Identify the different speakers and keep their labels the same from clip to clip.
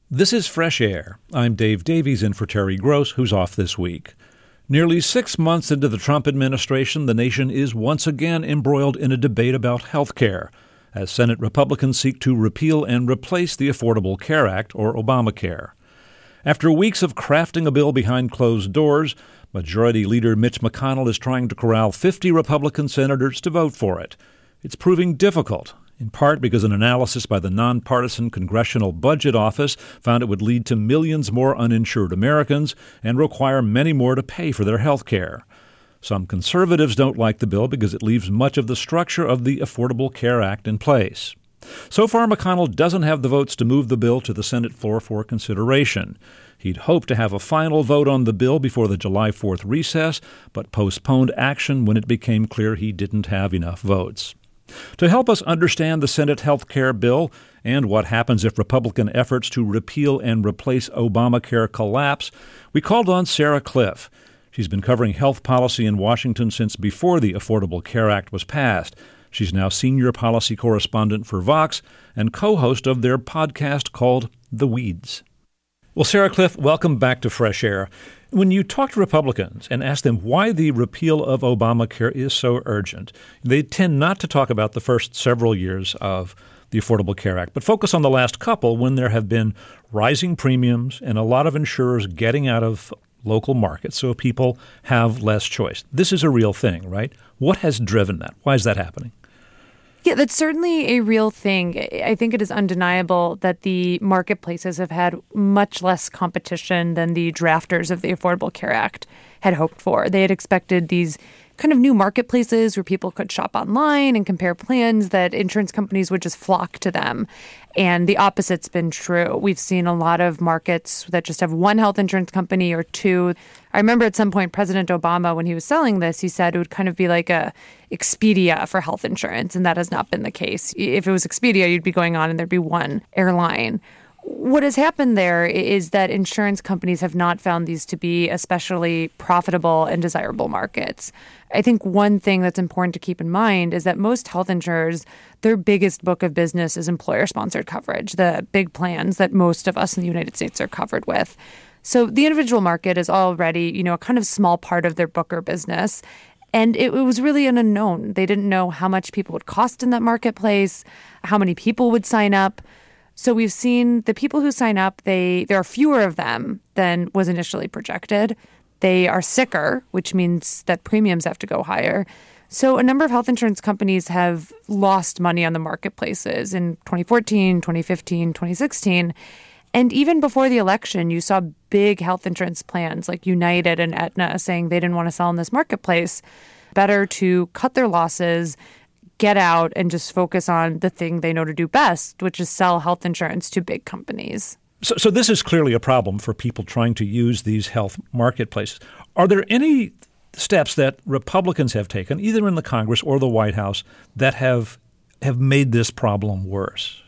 Speaker 1: This is Fresh Air. I'm Dave Davies in for Terry Gross, who's off this week. Nearly 6 months into the Trump administration, the nation is once again embroiled in a debate about health care, as Senate Republicans seek to repeal and replace the Affordable Care Act, or Obamacare. After weeks of crafting a bill behind closed doors, Majority Leader Mitch McConnell is trying to corral 50 Republican senators to vote for it. It's proving difficult, in part because an analysis by the nonpartisan Congressional Budget Office found it would lead to millions more uninsured Americans and require many more to pay for their health care. Some conservatives don't like the bill because it leaves much of the structure of the Affordable Care Act in place. So far, McConnell doesn't have the votes to move the bill to the Senate floor for consideration. He'd hoped to have a final vote on the bill before the July 4th recess, but postponed action when it became clear he didn't have enough votes. To help us understand the Senate health care bill and what happens if Republican efforts to repeal and replace Obamacare collapse, we called on Sarah Kliff. She's been covering health policy in Washington since before the Affordable Care Act was passed. She's now senior policy correspondent for Vox and co-host of their podcast called The Weeds. Well, Sarah Kliff, welcome back to Fresh Air. When you talk to Republicans and ask them why the repeal of Obamacare is so urgent, they tend not to talk about the first several years of the Affordable Care Act, but focus on the last couple when there have been rising premiums and a lot of insurers getting out of local markets, so people have less choice. This is a real thing, right? What has driven that? Why is that happening?
Speaker 2: Yeah, that's certainly a real thing. I think it is undeniable that the marketplaces have had much less competition than the drafters of the Affordable Care Act had hoped for. They had expected these kind of new marketplaces where people could shop online and compare plans, that insurance companies would just flock to them. And the opposite's been true. We've seen a lot of markets that just have one health insurance company or two. I remember at some point President Obama, when he was selling this, he said it would kind of be like a Expedia for health insurance, and that has not been the case. If it was Expedia, you'd be going on and there'd be one airline. What has happened there is that insurance companies have not found these to be especially profitable and desirable markets. I think one thing that's important to keep in mind is that most health insurers, their biggest book of business is employer-sponsored coverage, the big plans that most of us in the United States are covered with. So the individual market is already, a kind of small part of their book or business. And it was really an unknown. They didn't know how much people would cost in that marketplace, how many people would sign up. So we've seen the people who sign up, there are fewer of them than was initially projected. They are sicker, which means that premiums have to go higher. So a number of health insurance companies have lost money on the marketplaces in 2014, 2015, 2016. And even before the election, you saw big health insurance plans like United and Aetna saying they didn't want to sell in this marketplace. Better to cut their losses, get out, and just focus on the thing they know to do best, which is sell health insurance to big companies.
Speaker 1: So this is clearly a problem for people trying to use these health marketplaces. Are there any steps that Republicans have taken, either in the Congress or the White House, that have made this problem worse?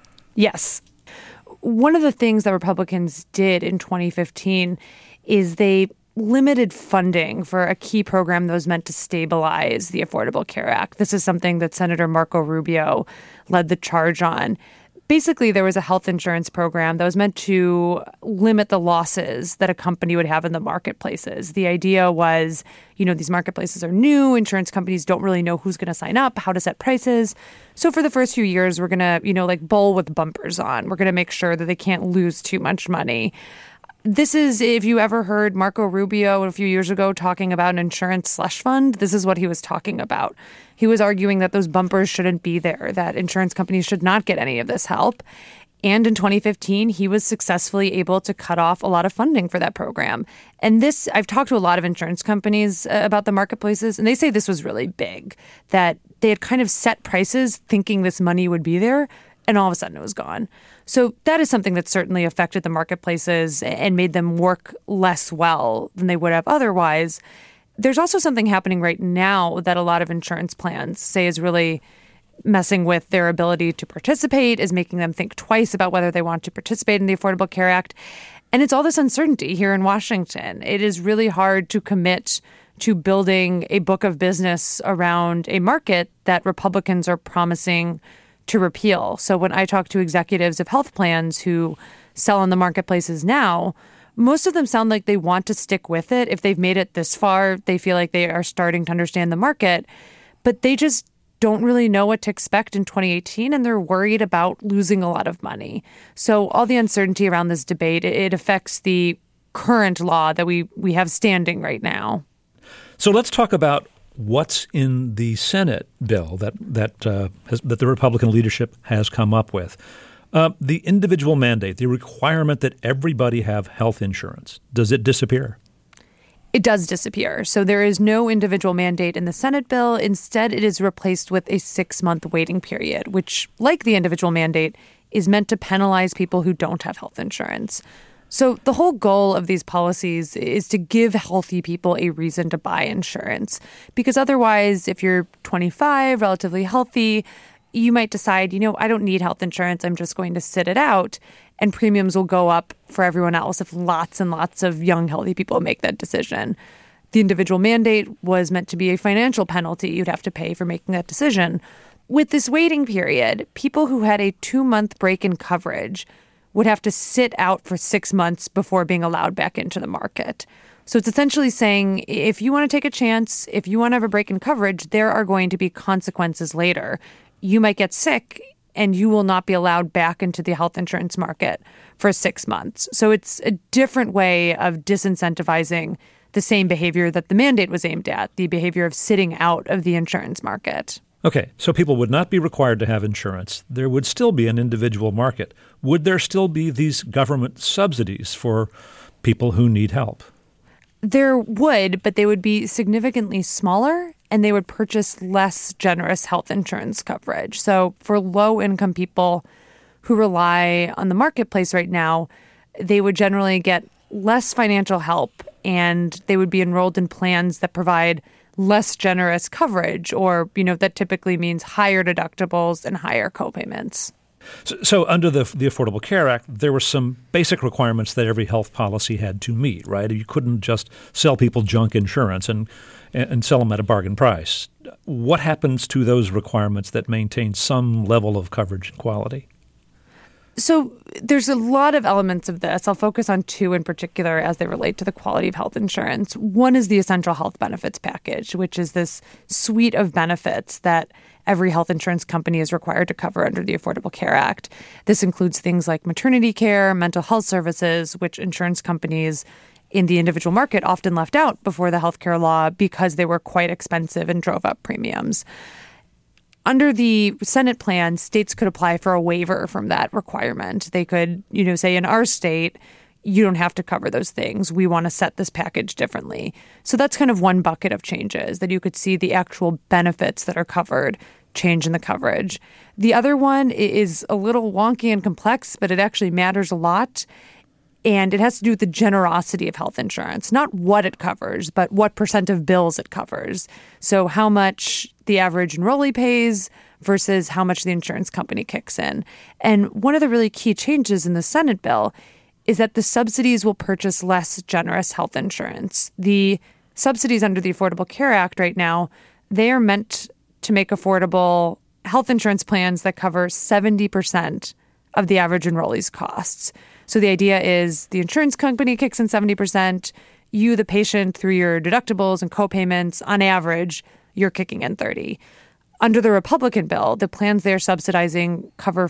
Speaker 2: Yes. One of the things that Republicans did in 2015 is they limited funding for a key program that was meant to stabilize the Affordable Care Act. This is something that Senator Marco Rubio led the charge on. Basically, there was a health insurance program that was meant to limit the losses that a company would have in the marketplaces. The idea was, these marketplaces are new. Insurance companies don't really know who's going to sign up, how to set prices. So for the first few years, we're going to, bowl with bumpers on. We're going to make sure that they can't lose too much money. This is, if you ever heard Marco Rubio a few years ago talking about an insurance slush fund, this is what he was talking about. He was arguing that those bumpers shouldn't be there, that insurance companies should not get any of this help. And in 2015, he was successfully able to cut off a lot of funding for that program. And this, I've talked to a lot of insurance companies about the marketplaces, and they say this was really big, that they had kind of set prices thinking this money would be there, and all of a sudden it was gone. So that is something that certainly affected the marketplaces and made them work less well than they would have otherwise. There's also something happening right now that a lot of insurance plans say is really messing with their ability to participate, is making them think twice about whether they want to participate in the Affordable Care Act. And it's all this uncertainty here in Washington. It is really hard to commit to building a book of business around a market that Republicans are promising to repeal. So when I talk to executives of health plans who sell on the marketplaces now, most of them sound like they want to stick with it. If they've made it this far, they feel like they are starting to understand the market, but they just don't really know what to expect in 2018, and they're worried about losing a lot of money. So all the uncertainty around this debate, it affects the current law that we have standing right now.
Speaker 1: So let's talk about what's in the Senate bill that the Republican leadership has come up with. The individual mandate, the requirement that everybody have health insurance, does it disappear?
Speaker 2: It does disappear. So there is no individual mandate in the Senate bill. Instead, it is replaced with a 6-month waiting period, which, like the individual mandate, is meant to penalize people who don't have health insurance. So the whole goal of these policies is to give healthy people a reason to buy insurance. Because otherwise, if you're 25, relatively healthy, you might decide, I don't need health insurance. I'm just going to sit it out. And premiums will go up for everyone else if lots and lots of young, healthy people make that decision. The individual mandate was meant to be a financial penalty you'd have to pay for making that decision. With this waiting period, people who had a 2-month break in coverage would have to sit out for 6 months before being allowed back into the market. So it's essentially saying if you want to take a chance, if you want to have a break in coverage, there are going to be consequences later. You might get sick and you will not be allowed back into the health insurance market for 6 months. So it's a different way of disincentivizing the same behavior that the mandate was aimed at, the behavior of sitting out of the insurance market.
Speaker 1: Okay, so people would not be required to have insurance. There would still be an individual market. Would there still be these government subsidies for people who need help?
Speaker 2: There would, but they would be significantly smaller, and they would purchase less generous health insurance coverage. So for low-income people who rely on the marketplace right now, they would generally get less financial help, and they would be enrolled in plans that provide less generous coverage, or, that typically means higher deductibles and higher copayments.
Speaker 1: So under the Affordable Care Act, there were some basic requirements that every health policy had to meet, right? You couldn't just sell people junk insurance and sell them at a bargain price. What happens to those requirements that maintain some level of coverage and quality?
Speaker 2: So there's a lot of elements of this. I'll focus on 2 in particular as they relate to the quality of health insurance. One is the Essential Health Benefits Package, which is this suite of benefits that every health insurance company is required to cover under the Affordable Care Act. This includes things like maternity care, mental health services, which insurance companies in the individual market often left out before the healthcare law because they were quite expensive and drove up premiums. Under the Senate plan, states could apply for a waiver from that requirement. They could, say in our state, you don't have to cover those things. We want to set this package differently. So that's kind of one bucket of changes, that you could see the actual benefits that are covered change in the coverage. The other one is a little wonky and complex, but it actually matters a lot. And it has to do with the generosity of health insurance, not what it covers, but what % of bills it covers. So how much the average enrollee pays versus how much the insurance company kicks in. And one of the really key changes in the Senate bill is that the subsidies will purchase less generous health insurance. The subsidies under the Affordable Care Act right now, they are meant to make affordable health insurance plans that cover 70% of the average enrollee's costs. So the idea is the insurance company kicks in 70%, you, the patient, through your deductibles and copayments, on average, you're kicking in 30%. Under the Republican bill, the plans they're subsidizing cover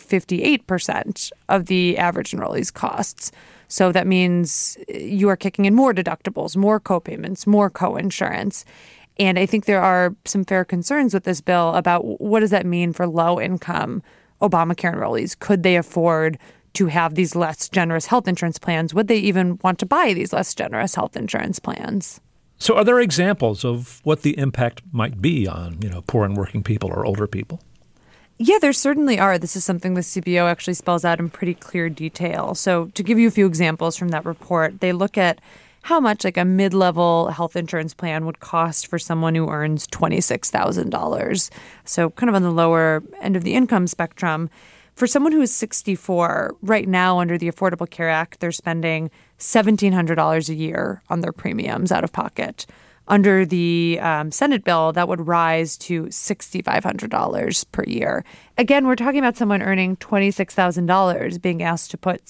Speaker 2: 58% of the average enrollee's costs. So that means you are kicking in more deductibles, more copayments, more coinsurance. And I think there are some fair concerns with this bill about what does that mean for low-income Obamacare enrollees? Could they afford to have these less generous health insurance plans? Would they even want to buy these less generous health insurance plans?
Speaker 1: So are there examples of what the impact might be on, poor and working people or older people?
Speaker 2: Yeah, there certainly are. This is something the CBO actually spells out in pretty clear detail. So to give you a few examples from that report, they look at how much like a mid-level health insurance plan would cost for someone who earns $26,000. So kind of on the lower end of the income spectrum. For someone who is 64, right now under the Affordable Care Act, they're spending $1,700 a year on their premiums out of pocket. Under the Senate bill, that would rise to $6,500 per year. Again, we're talking about someone earning $26,000 being asked to put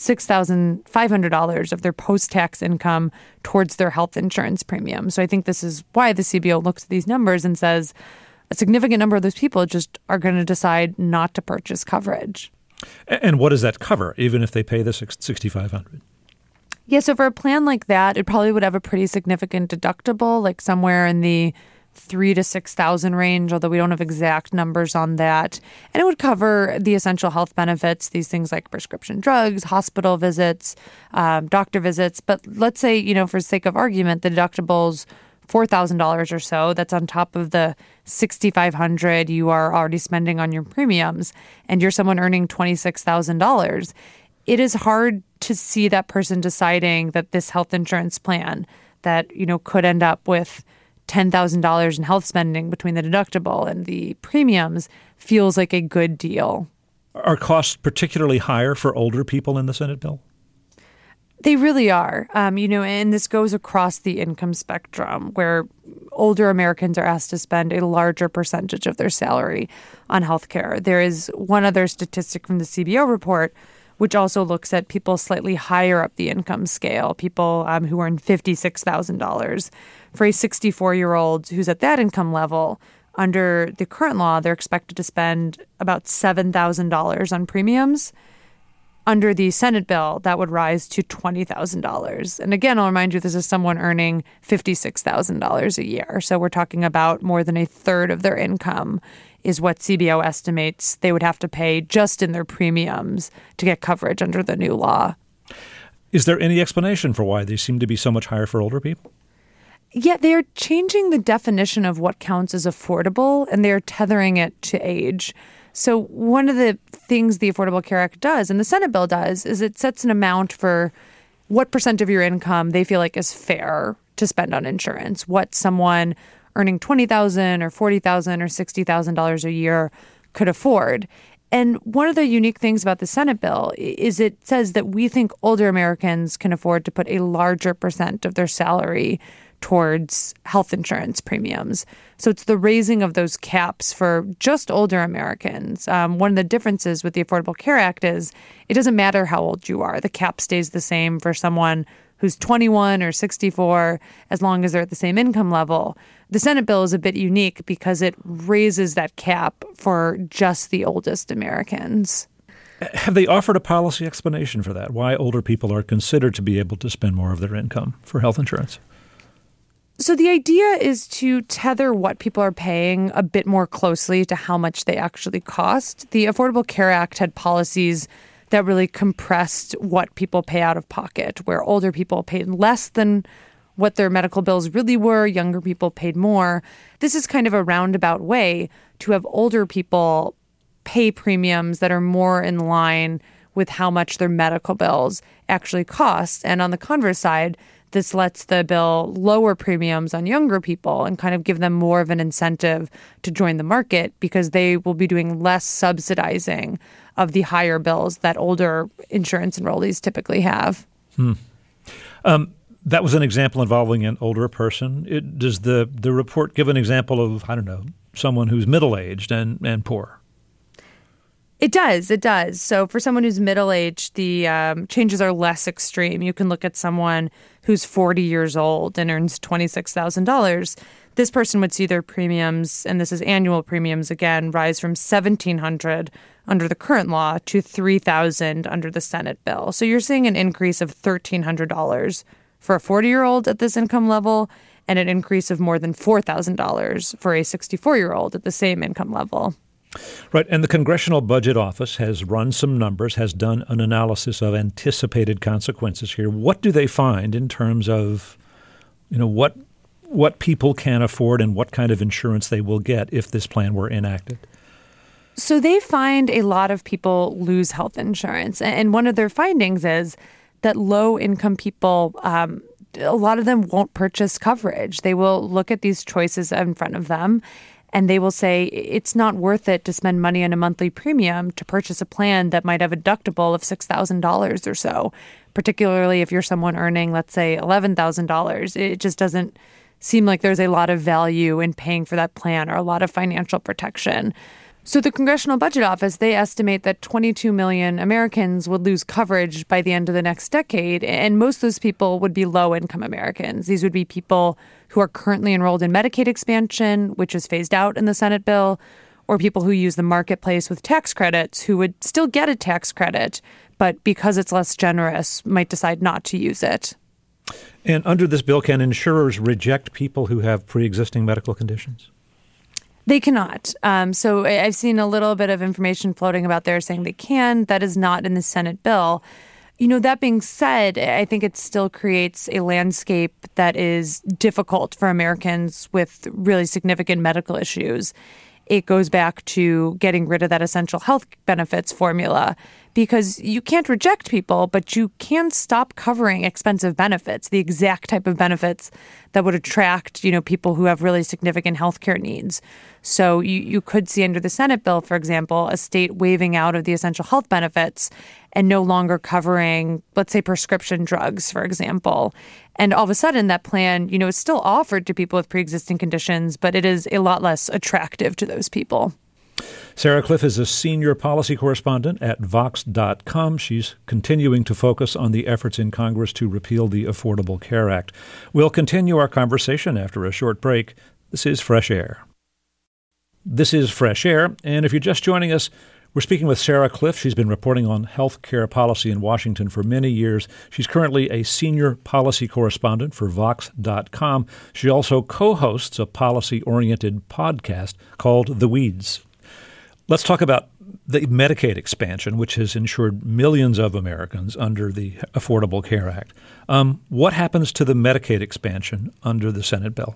Speaker 2: $6,500 of their post-tax income towards their health insurance premium. So I think this is why the CBO looks at these numbers and says a significant number of those people just are going to decide not to purchase coverage.
Speaker 1: And what does that cover, even if they pay the $6,500?
Speaker 2: Yeah, so for a plan like that, it probably would have a pretty significant deductible, like somewhere in the $3,000 to $6,000 range, although we don't have exact numbers on that. And it would cover the essential health benefits, these things like prescription drugs, hospital visits, doctor visits. But let's say, for the sake of argument, the deductible's $4,000 or so. That's on top of the $6,500 you are already spending on your premiums, and you're someone earning $26,000. It is hard to see that person deciding that this health insurance plan that, could end up with $10,000 in health spending between the deductible and the premiums feels like a good deal.
Speaker 1: Are costs particularly higher for older people in the Senate bill?
Speaker 2: They really are. And this goes across the income spectrum where older Americans are asked to spend a larger percentage of their salary on healthcare. There is one other statistic from the CBO report which also looks at people slightly higher up the income scale, people who earn $56,000. For a 64-year-old who's at that income level, under the current law, they're expected to spend about $7,000 on premiums. Under the Senate bill, that would rise to $20,000. And again, I'll remind you, this is someone earning $56,000 a year. So we're talking about more than a third of their income is what CBO estimates they would have to pay just in their premiums to get coverage under the new law.
Speaker 1: Is there any explanation for why they seem to be so much higher for older people?
Speaker 2: Yeah, they're changing the definition of what counts as affordable, and they're tethering it to age. So one of the things the Affordable Care Act does, and the Senate bill does, is it sets an amount for what percent of your income they feel like is fair to spend on insurance, what someone earning $20,000 or $40,000 or $60,000 a year could afford. And one of the unique things about the Senate bill is it says that we think older Americans can afford to put a larger percent of their salary towards health insurance premiums. So it's the raising of those caps for just older Americans. One of the differences with the Affordable Care Act is it doesn't matter how old you are. The cap stays the same for someone who's 21 or 64, as long as they're at the same income level. The Senate bill is a bit unique because it raises that cap for just the oldest Americans.
Speaker 1: Have they offered a policy explanation for that, why older people are considered to be able to spend more of their income for health insurance?
Speaker 2: So the idea is to tether what people are paying a bit more closely to how much they actually cost. The Affordable Care Act had policies that really compressed what people pay out of pocket, where older people paid less than what their medical bills really were, younger people paid more. This is kind of a roundabout way to have older people pay premiums that are more in line with how much their medical bills actually cost. And on the converse side, this lets the bill lower premiums on younger people and kind of give them more of an incentive to join the market because they will be doing less subsidizing of the higher bills that older insurance enrollees typically have.
Speaker 1: That was an example involving an older person. Does the report give an example of, someone who's middle-aged and poor?
Speaker 2: It does. So for someone who's middle-aged, the changes are less extreme. You can look at someone who's 40 years old and earns $26,000. This person would see their premiums, and this is annual premiums again, rise from $1,700 under the current law to $3,000 under the Senate bill. So you're seeing an increase of $1,300 for a 40-year-old at this income level and an increase of more than $4,000 for a 64-year-old at the same income level.
Speaker 1: Right. And the Congressional Budget Office has run some numbers, has done an analysis of anticipated consequences here. What do they find in terms of, what people can afford and what kind of insurance they will get if this plan were enacted?
Speaker 2: So they find a lot of people lose health insurance. And one of their findings is that low-income people, a lot of them won't purchase coverage. They will look at these choices in front of them, and they will say it's not worth it to spend money on a monthly premium to purchase a plan that might have a deductible of $6,000 or so, particularly if you're someone earning, let's say, $11,000. It just doesn't seem like there's a lot of value in paying for that plan or a lot of financial protection. So the Congressional Budget Office, they estimate that 22 million Americans would lose coverage by the end of the next decade, and most of those people would be low-income Americans. These would be people who are currently enrolled in Medicaid expansion, which is phased out in the Senate bill, or people who use the marketplace with tax credits who would still get a tax credit, but because it's less generous, might decide not to use it.
Speaker 1: And under this bill, can insurers reject people who have pre-existing medical conditions?
Speaker 2: They cannot. So I've seen a little bit of information floating about there saying they can. That is not in the Senate bill. That being said, I think it still creates a landscape that is difficult for Americans with really significant medical issues. It goes back to getting rid of that essential health benefits formula, because you can't reject people, but you can stop covering expensive benefits, the exact type of benefits that would attract, people who have really significant healthcare needs. So you could see under the Senate bill, for example, a state waiving out of the essential health benefits and no longer covering, let's say, prescription drugs, for example. And all of a sudden, that plan, is still offered to people with pre-existing conditions, but it is a lot less attractive to those people.
Speaker 1: Sarah Kliff is a senior policy correspondent at Vox.com. She's continuing to focus on the efforts in Congress to repeal the Affordable Care Act. We'll continue our conversation after a short break. This is Fresh Air. This is Fresh Air, and if you're just joining us, we're speaking with Sarah Kliff. She's been reporting on health care policy in Washington for many years. She's currently a senior policy correspondent for Vox.com. She also co-hosts a policy-oriented podcast called The Weeds. Let's talk about the Medicaid expansion, which has insured millions of Americans under the Affordable Care Act. What happens to the Medicaid expansion under the Senate bill?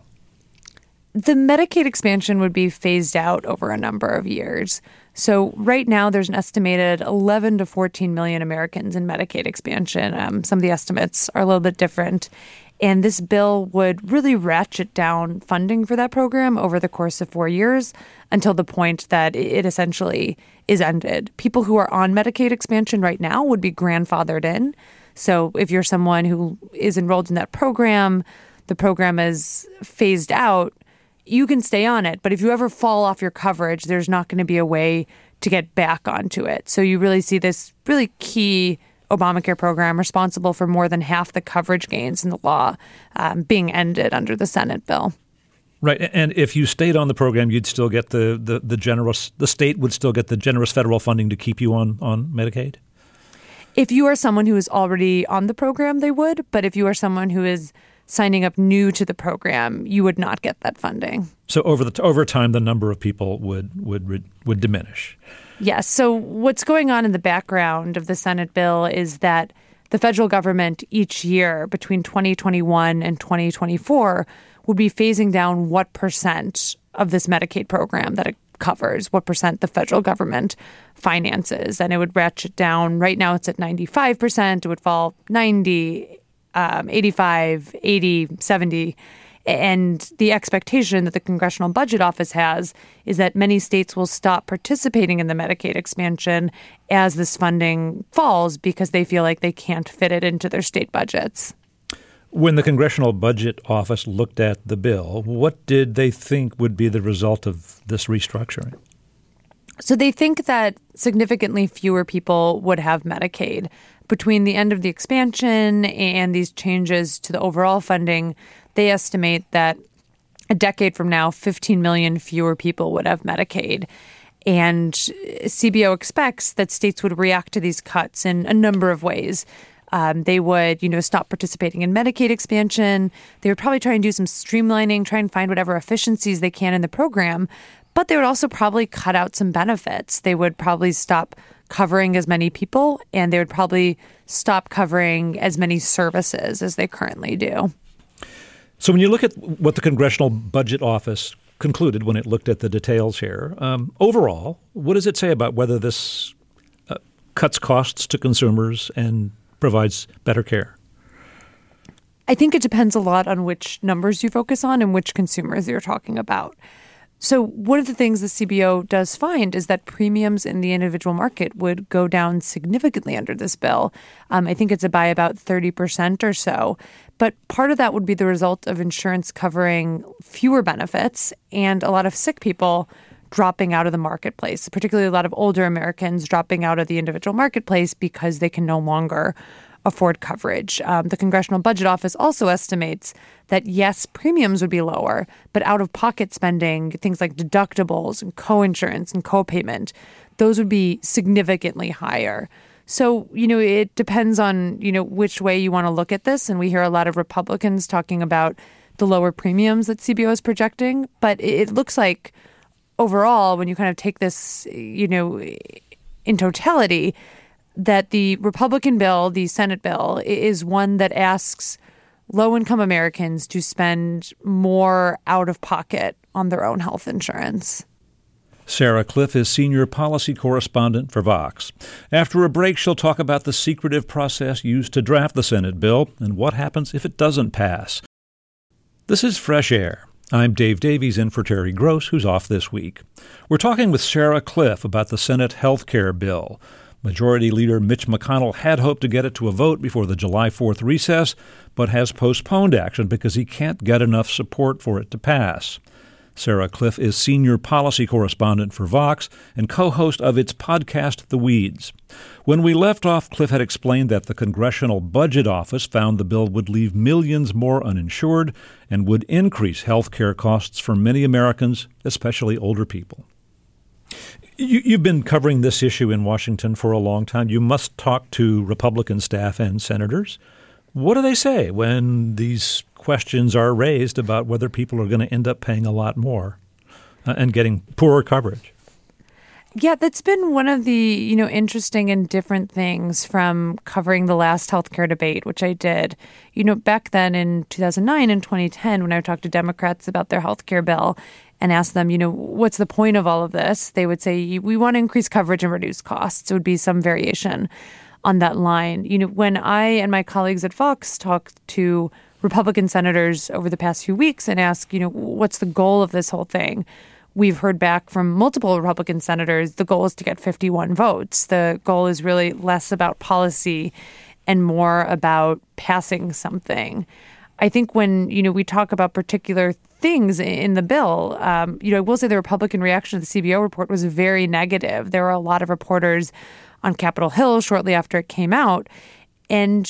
Speaker 2: The Medicaid expansion would be phased out over a number of years. So right now, there's an estimated 11 to 14 million Americans in Medicaid expansion. Some of the estimates are a little bit different. And this bill would really ratchet down funding for that program over the course of 4 years until the point that it essentially is ended. People who are on Medicaid expansion right now would be grandfathered in. So if you're someone who is enrolled in that program, the program is phased out, you can stay on it. But if you ever fall off your coverage, there's not going to be a way to get back onto it. So you really see this really key Obamacare program responsible for more than half the coverage gains in the law being ended under the Senate bill.
Speaker 1: Right. And if you stayed on the program, you'd still get the state would still get the generous federal funding to keep you on Medicaid?
Speaker 2: If you are someone who is already on the program, they would. But if you are someone who is signing up new to the program, you would not get that funding.
Speaker 1: So over time, the number of people would diminish.
Speaker 2: Yes. So what's going on in the background of the Senate bill is that the federal government each year between 2021 and 2024 would be phasing down what percent of this Medicaid program that it covers, what percent the federal government finances. And it would ratchet down. Right now it's at 95%. It would fall 90, 85, 80, 70. And the expectation that the Congressional Budget Office has is that many states will stop participating in the Medicaid expansion as this funding falls because they feel like they can't fit it into their state budgets.
Speaker 1: When the Congressional Budget Office looked at the bill, what did they think would be the result of this restructuring?
Speaker 2: So they think that significantly fewer people would have Medicaid. Between the end of the expansion and these changes to the overall funding, they estimate that a decade from now, 15 million fewer people would have Medicaid. And CBO expects that states would react to these cuts in a number of ways. They would, stop participating in Medicaid expansion. They would probably try and do some streamlining, try and find whatever efficiencies they can in the program. But they would also probably cut out some benefits. They would probably stop covering as many people, and they would probably stop covering as many services as they currently do.
Speaker 1: So when you look at what the Congressional Budget Office concluded when it looked at the details here, overall, what does it say about whether this cuts costs to consumers and provides better care?
Speaker 2: I think it depends a lot on which numbers you focus on and which consumers you're talking about. So one of the things the CBO does find is that premiums in the individual market would go down significantly under this bill. I think it's by about 30% or so. But part of that would be the result of insurance covering fewer benefits and a lot of sick people dropping out of the marketplace, particularly a lot of older Americans dropping out of the individual marketplace because they can no longer afford coverage. The Congressional Budget Office also estimates that, yes, premiums would be lower, but out-of-pocket spending, things like deductibles and coinsurance and copayment, those would be significantly higher. So, it depends on, which way you want to look at this. And we hear a lot of Republicans talking about the lower premiums that CBO is projecting. But it looks like overall, when you kind of take this, in totality, that the Republican bill, the Senate bill, is one that asks low-income Americans to spend more out of pocket on their own health insurance.
Speaker 1: Sarah Kliff is senior policy correspondent for Vox. After a break, she'll talk about the secretive process used to draft the Senate bill and what happens if it doesn't pass. This is Fresh Air. I'm Dave Davies in for Terry Gross, who's off this week. We're talking with Sarah Kliff about the Senate health care bill. Majority Leader Mitch McConnell had hoped to get it to a vote before the July 4th recess, but has postponed action because he can't get enough support for it to pass. Sarah Kliff is senior policy correspondent for Vox and co-host of its podcast, The Weeds. When we left off, Kliff had explained that the Congressional Budget Office found the bill would leave millions more uninsured and would increase health care costs for many Americans, especially older people. You've been covering this issue in Washington for a long time. You must talk to Republican staff and senators. What do they say when these questions are raised about whether people are going to end up paying a lot more and getting poorer coverage?
Speaker 2: Yeah, that's been one of the, interesting and different things from covering the last healthcare debate, which I did. Back then in 2009 and 2010, when I would talk to Democrats about their healthcare bill and ask them, what's the point of all of this? They would say, we want to increase coverage and reduce costs. It would be some variation on that line. When I and my colleagues at Fox talked to Republican senators over the past few weeks and ask, what's the goal of this whole thing? We've heard back from multiple Republican senators, the goal is to get 51 votes. The goal is really less about policy and more about passing something. I think when, we talk about particular things in the bill, I will say the Republican reaction to the CBO report was very negative. There were a lot of reporters on Capitol Hill shortly after it came out, and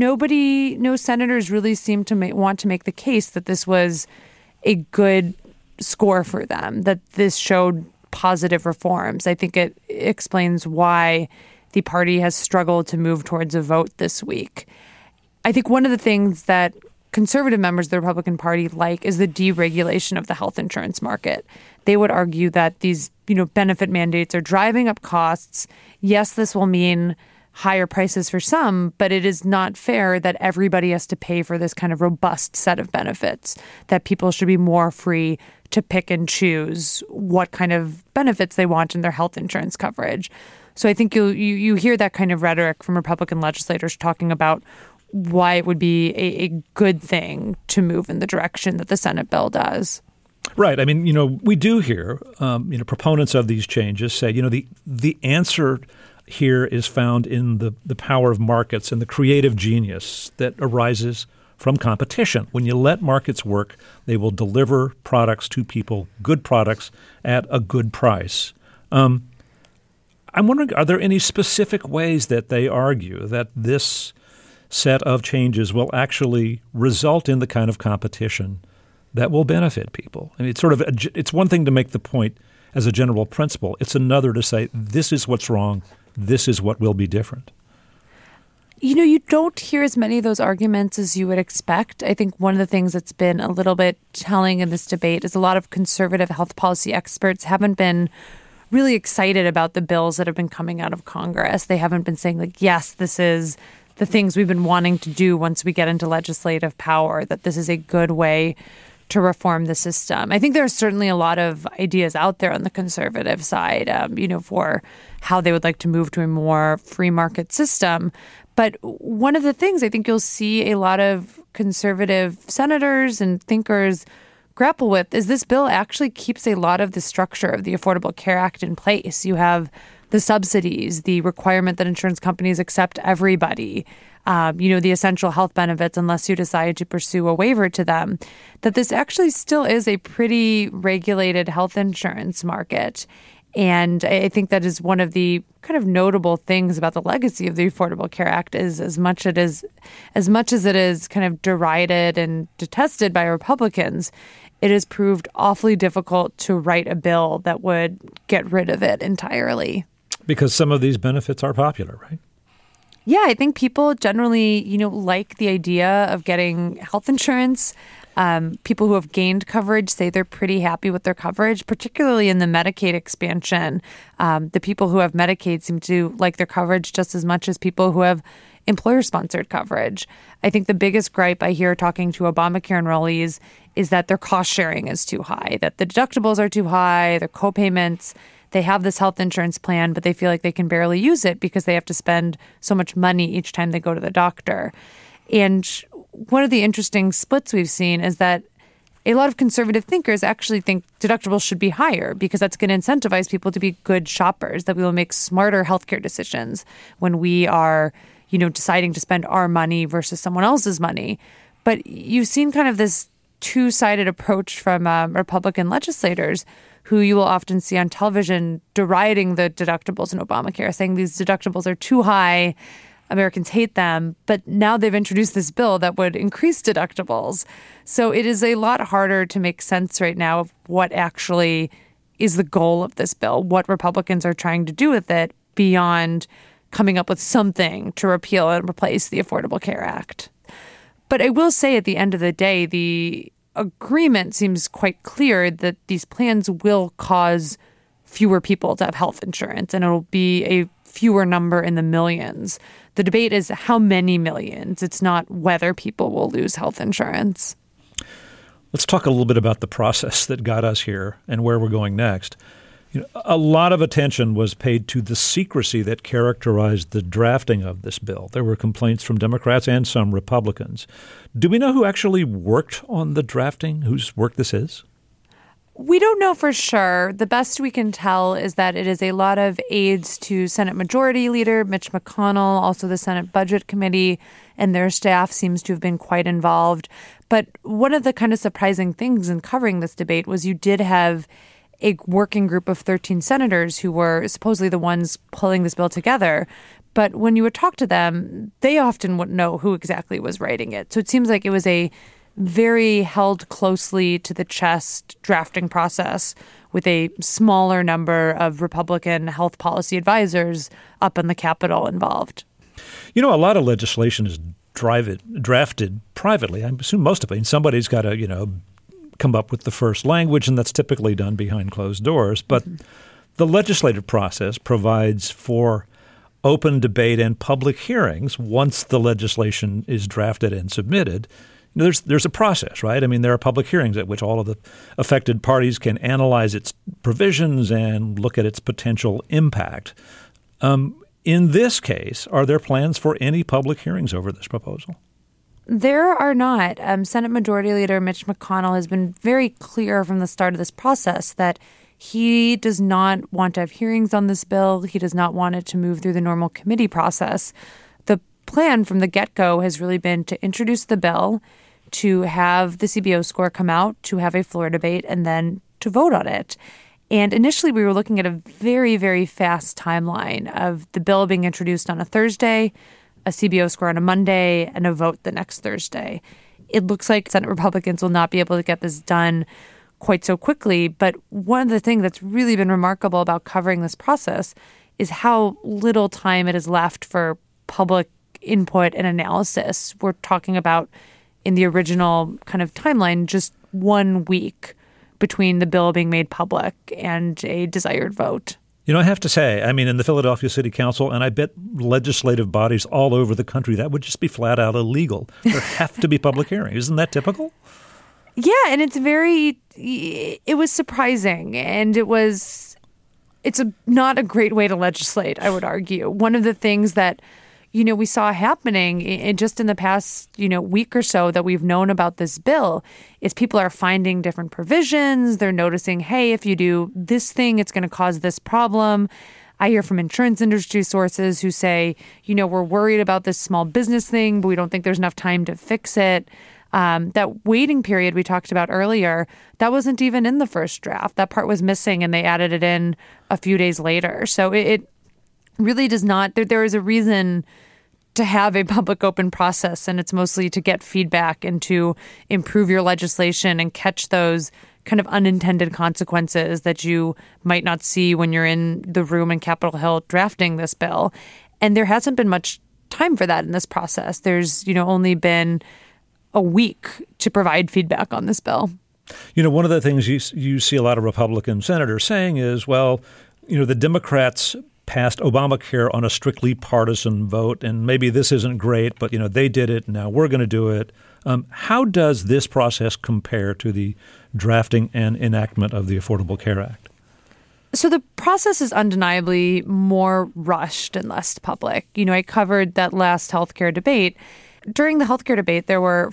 Speaker 2: no senators really seemed to want to make the case that this was a good score for them, that this showed positive reforms. I think it explains why the party has struggled to move towards a vote this week. I think one of the things that conservative members of the Republican Party like is the deregulation of the health insurance market. They would argue that these, benefit mandates are driving up costs. Yes, this will mean higher prices for some, but it is not fair that everybody has to pay for this kind of robust set of benefits, that people should be more free to pick and choose what kind of benefits they want in their health insurance coverage. So I think you hear that kind of rhetoric from Republican legislators talking about why it would be a good thing to move in the direction that the Senate bill does.
Speaker 1: Right. I mean, we do hear, proponents of these changes say, the answer here is found in the power of markets and the creative genius that arises from competition. When you let markets work, they will deliver products to people, good products at a good price. I'm wondering, are there any specific ways that they argue that this set of changes will actually result in the kind of competition that will benefit people? I mean, it's one thing to make the point as a general principle. It's another to say, this is what's wrong. This is what will be different.
Speaker 2: You don't hear as many of those arguments as you would expect. I think one of the things that's been a little bit telling in this debate is a lot of conservative health policy experts haven't been really excited about the bills that have been coming out of Congress. They haven't been saying, yes, this is the things we've been wanting to do once we get into legislative power, that this is a good way to reform the system. I think there are certainly a lot of ideas out there on the conservative side, for how they would like to move to a more free market system. But one of the things I think you'll see a lot of conservative senators and thinkers grapple with is this bill actually keeps a lot of the structure of the Affordable Care Act in place. You have the subsidies, the requirement that insurance companies accept everybody, the essential health benefits unless you decide to pursue a waiver to them, that this actually still is a pretty regulated health insurance market. And I think that is one of the kind of notable things about the legacy of the Affordable Care Act is as much as it is kind of derided and detested by Republicans, it has proved awfully difficult to write a bill that would get rid of it entirely.
Speaker 1: Because some of these benefits are popular, right?
Speaker 2: Yeah, I think people generally, like the idea of getting health insurance. People who have gained coverage say they're pretty happy with their coverage, particularly in the Medicaid expansion. The people who have Medicaid seem to like their coverage just as much as people who have employer-sponsored coverage. I think the biggest gripe I hear talking to Obamacare enrollees is that their cost sharing is too high, that the deductibles are too high, their co-payments. They have this health insurance plan, but they feel like they can barely use it because they have to spend so much money each time they go to the doctor. And one of the interesting splits we've seen is that a lot of conservative thinkers actually think deductibles should be higher because that's going to incentivize people to be good shoppers, that we will make smarter healthcare decisions when we are, deciding to spend our money versus someone else's money. But you've seen kind of this two-sided approach from Republican legislators who you will often see on television deriding the deductibles in Obamacare, saying these deductibles are too high, Americans hate them, but now they've introduced this bill that would increase deductibles. So it is a lot harder to make sense right now of what actually is the goal of this bill, what Republicans are trying to do with it beyond coming up with something to repeal and replace the Affordable Care Act. But I will say at the end of the day, the agreement seems quite clear that these plans will cause fewer people to have health insurance, and it'll be a fewer number in the millions. The debate is how many millions. It's not whether people will lose health insurance.
Speaker 1: Let's talk a little bit about the process that got us here and where we're going next. A lot of attention was paid to the secrecy that characterized the drafting of this bill. There were complaints from Democrats and some Republicans. Do we know who actually worked on the drafting, whose work this is?
Speaker 2: We don't know for sure. The best we can tell is that it is a lot of aides to Senate Majority Leader Mitch McConnell, also the Senate Budget Committee, and their staff seems to have been quite involved. But one of the kind of surprising things in covering this debate was you did have a working group of 13 senators who were supposedly the ones pulling this bill together. But when you would talk to them, they often wouldn't know who exactly was writing it. So it seems like it was a very held closely to the chest drafting process with a smaller number of Republican health policy advisors up in the Capitol involved.
Speaker 1: A lot of legislation is drafted privately. I assume most of it. And somebody's got to, come up with the first language, and that's typically done behind closed doors. But the legislative process provides for open debate and public hearings once the legislation is drafted and submitted. There's a process, right? I mean, there are public hearings at which all of the affected parties can analyze its provisions and look at its potential impact. In this case, are there plans for any public hearings over this proposal?
Speaker 2: There are not. Senate Majority Leader Mitch McConnell has been very clear from the start of this process that he does not want to have hearings on this bill. He does not want it to move through the normal committee process. The plan from the get-go has really been to introduce the bill, to have the CBO score come out, to have a floor debate, and then to vote on it. And initially, we were looking at a very, very fast timeline of the bill being introduced on a Thursday, a CBO score on a Monday, and a vote the next Thursday. It looks like Senate Republicans will not be able to get this done quite so quickly. But one of the things that's really been remarkable about covering this process is how little time it is left for public input and analysis. We're talking about, in the original kind of timeline, just 1 week between the bill being made public and a desired vote.
Speaker 1: I have to say, in the Philadelphia City Council, and I bet legislative bodies all over the country, that would just be flat out illegal. There have to be public hearings. Isn't that typical?
Speaker 2: Yeah, and it was surprising, and it's not a great way to legislate, I would argue. One of the things that, we saw happening just in the past, week or so that we've known about this bill is people are finding different provisions. They're noticing, hey, if you do this thing, it's going to cause this problem. I hear from insurance industry sources who say, we're worried about this small business thing, but we don't think there's enough time to fix it. That waiting period we talked about earlier, that wasn't even in the first draft. That part was missing, and they added it in a few days later. So it really does not, there is a reason to have a public open process, and it's mostly to get feedback and to improve your legislation and catch those kind of unintended consequences that you might not see when you're in the room in Capitol Hill drafting this bill. And there hasn't been much time for that in this process. There's, only been a week to provide feedback on this bill.
Speaker 1: One of the things you see a lot of Republican senators saying is, well, the Democrats passed Obamacare on a strictly partisan vote, and maybe this isn't great, but, they did it, now we're going to do it. How does this process compare to the drafting and enactment of the Affordable Care Act?
Speaker 2: So the process is undeniably more rushed and less public. I covered that last healthcare debate. During the healthcare debate, there were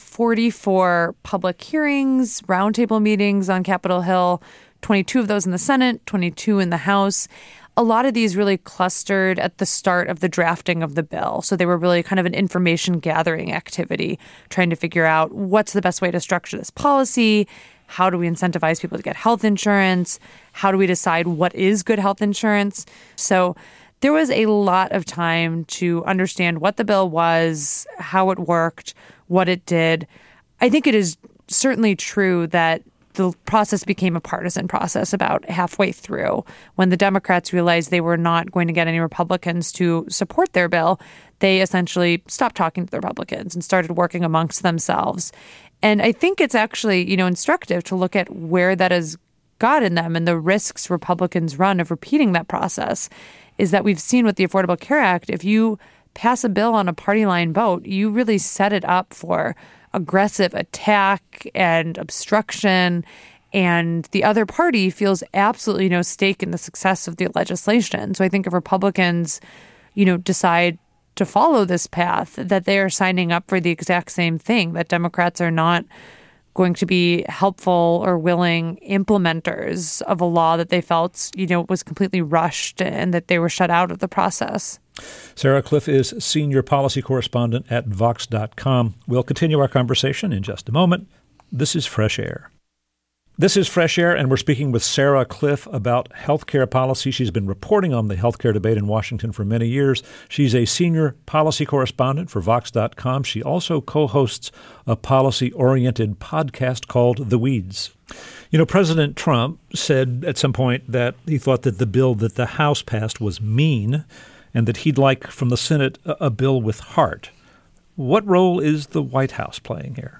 Speaker 2: 44 public hearings, roundtable meetings on Capitol Hill, 22 of those in the Senate, 22 in the House. A lot of these really clustered at the start of the drafting of the bill. So they were really kind of an information gathering activity, trying to figure out what's the best way to structure this policy. How do we incentivize people to get health insurance? How do we decide what is good health insurance? So there was a lot of time to understand what the bill was, how it worked, what it did. I think it is certainly true that the process became a partisan process about halfway through. When the Democrats realized they were not going to get any Republicans to support their bill, they essentially stopped talking to the Republicans and started working amongst themselves. And I think it's actually, instructive to look at where that has gotten them and the risks Republicans run of repeating that process is that we've seen with the Affordable Care Act, if you pass a bill on a party line vote, you really set it up for aggressive attack and obstruction, and the other party feels absolutely no stake in the success of the legislation. So I think if Republicans, decide to follow this path, that they are signing up for the exact same thing, that Democrats are not going to be helpful or willing implementers of a law that they felt, was completely rushed and that they were shut out of the process.
Speaker 1: Sarah Kliff is senior policy correspondent at Vox.com. We'll continue our conversation in just a moment. This is Fresh Air. This is Fresh Air, and we're speaking with Sarah Kliff about healthcare policy. She's been reporting on the healthcare debate in Washington for many years. She's a senior policy correspondent for Vox.com. She also co-hosts a policy-oriented podcast called The Weeds. President Trump said at some point that he thought that the bill that the House passed was mean and that he'd like from the Senate a bill with heart. What role is the White House playing here?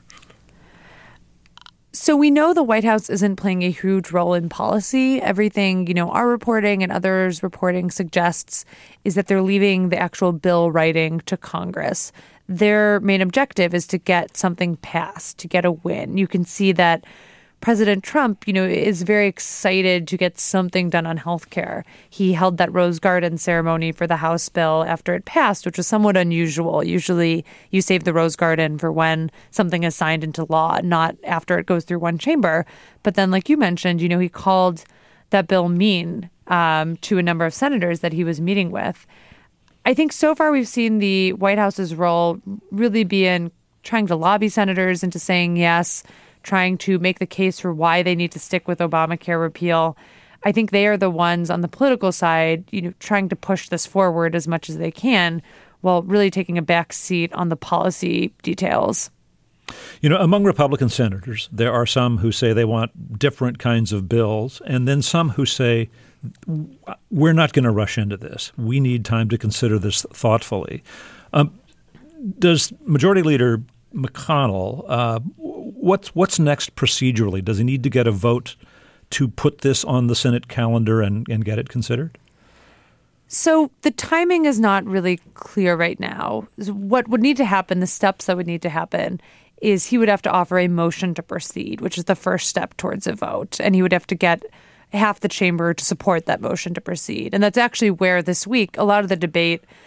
Speaker 2: So we know the White House isn't playing a huge role in policy. Everything, our reporting and others' reporting suggests is that they're leaving the actual bill writing to Congress. Their main objective is to get something passed, to get a win. You can see that President Trump, is very excited to get something done on health care. He held that Rose Garden ceremony for the House bill after it passed, which was somewhat unusual. Usually you save the Rose Garden for when something is signed into law, not after it goes through one chamber. But then, like you mentioned, he called that bill mean to a number of senators that he was meeting with. I think so far we've seen the White House's role really be in trying to lobby senators into saying yes, trying to make the case for why they need to stick with Obamacare repeal. I think they are the ones on the political side, trying to push this forward as much as they can while really taking a back seat on the policy details.
Speaker 1: Among Republican senators, there are some who say they want different kinds of bills, and then some who say, we're not going to rush into this. We need time to consider this thoughtfully. Does Majority Leader McConnell, what's next procedurally? Does he need to get a vote to put this on the Senate calendar and get it considered?
Speaker 2: So the timing is not really clear right now. What would need to happen, the steps that would need to happen, is he would have to offer a motion to proceed, which is the first step towards a vote. And he would have to get half the chamber to support that motion to proceed. And that's actually where this week a lot of the debate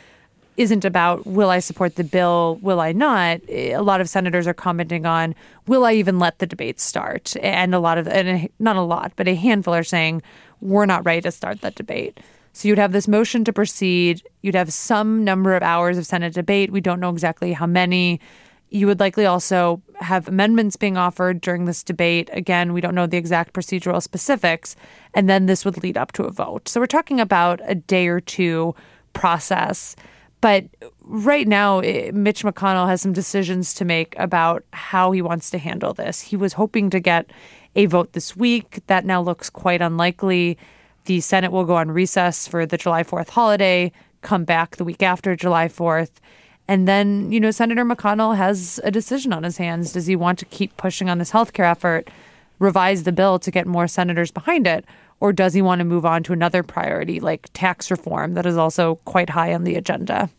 Speaker 2: isn't about, will I support the bill, will I not? A lot of senators are commenting on, will I even let the debate start? And not a lot, but a handful are saying, we're not ready to start that debate. So you'd have this motion to proceed. You'd have some number of hours of Senate debate. We don't know exactly how many. You would likely also have amendments being offered during this debate. Again, we don't know the exact procedural specifics. And then this would lead up to a vote. So we're talking about a day or two process. But right now, Mitch McConnell has some decisions to make about how he wants to handle this. He was hoping to get a vote this week. That now looks quite unlikely. The Senate will go on recess for the July 4th holiday, come back the week after July 4th. And then, Senator McConnell has a decision on his hands. Does he want to keep pushing on this healthcare effort, revise the bill to get more senators behind it, or does he want to move on to another priority like tax reform that is also quite high on the agenda?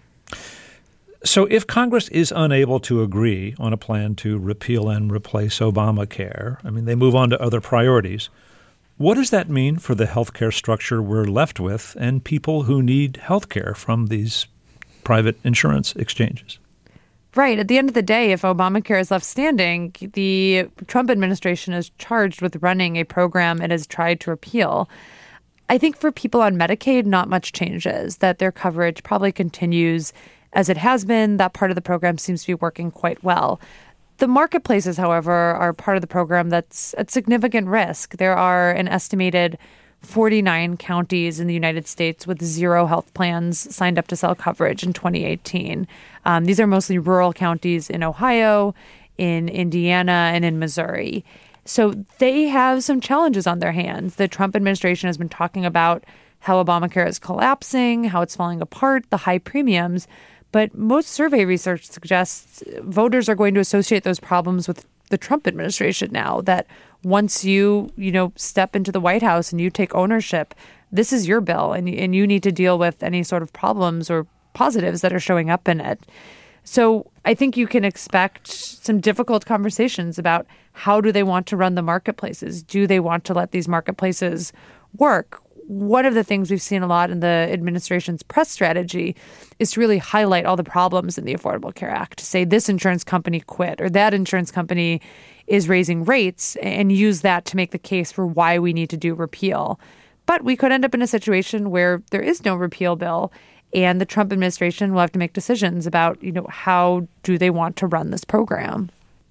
Speaker 1: So if Congress is unable to agree on a plan to repeal and replace Obamacare, they move on to other priorities. What does that mean for the healthcare structure we're left with and people who need healthcare from these private insurance exchanges?
Speaker 2: Right. At the end of the day, if Obamacare is left standing, the Trump administration is charged with running a program it has tried to repeal. I think for people on Medicaid, not much changes, that their coverage probably continues as it has been. That part of the program seems to be working quite well. The marketplaces, however, are part of the program that's at significant risk. There are an estimated 49 counties in the United States with 0 health plans signed up to sell coverage in 2018. These are mostly rural counties in Ohio, in Indiana, and in Missouri. So they have some challenges on their hands. The Trump administration has been talking about how Obamacare is collapsing, how it's falling apart, the high premiums. But most survey research suggests voters are going to associate those problems with the Trump administration now, that once you step into the White House and you take ownership, this is your bill and you need to deal with any sort of problems or positives that are showing up in it. So I think you can expect some difficult conversations about how do they want to run the marketplaces? Do they want to let these marketplaces work? One of the things we've seen a lot in the administration's press strategy is to really highlight all the problems in the Affordable Care Act, to say this insurance company quit or that insurance company is raising rates, and use that to make the case for why we need to do repeal. But we could end up in a situation where there is no repeal bill, and the Trump administration will have to make decisions about, how do they want to run this program.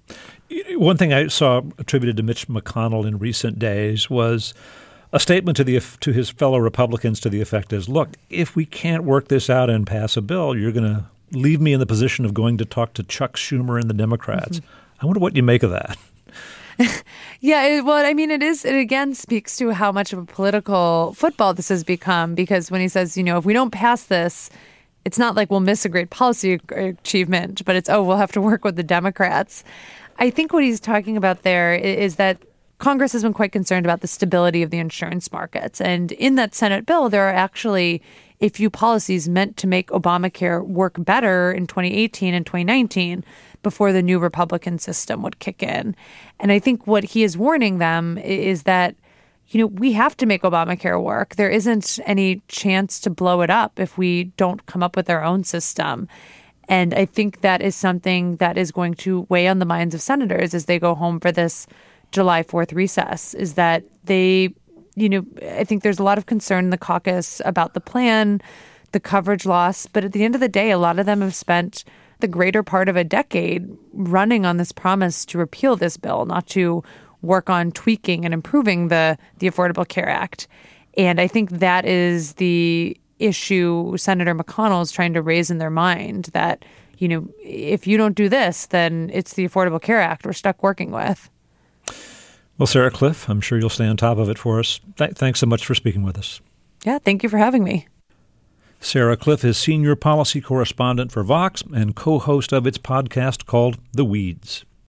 Speaker 1: One thing I saw attributed to Mitch McConnell in recent days was a statement to his fellow Republicans to the effect is, look, if we can't work this out and pass a bill, you're going to leave me in the position of going to talk to Chuck Schumer and the Democrats. Mm-hmm. I wonder what you make of that.
Speaker 2: Yeah, it again speaks to how much of a political football this has become, because when he says, if we don't pass this, it's not like we'll miss a great policy achievement, but it's, we'll have to work with the Democrats. I think what he's talking about there is that Congress has been quite concerned about the stability of the insurance markets. And in that Senate bill, there are actually a few policies meant to make Obamacare work better in 2018 and 2019 before the new Republican system would kick in. And I think what he is warning them is that, we have to make Obamacare work. There isn't any chance to blow it up if we don't come up with our own system. And I think that is something that is going to weigh on the minds of senators as they go home for this July 4th recess, is that they, I think there's a lot of concern in the caucus about the plan, the coverage loss. But at the end of the day, a lot of them have spent the greater part of a decade running on this promise to repeal this bill, not to work on tweaking and improving the Affordable Care Act. And I think that is the issue Senator McConnell is trying to raise in their mind, that, if you don't do this, then it's the Affordable Care Act we're stuck working with.
Speaker 1: Well, Sarah Kliff, I'm sure you'll stay on top of it for us. Thanks so much for speaking with us.
Speaker 2: Yeah, thank you for having me.
Speaker 1: Sarah Kliff is senior policy correspondent for Vox and co-host of its podcast called The Weeds.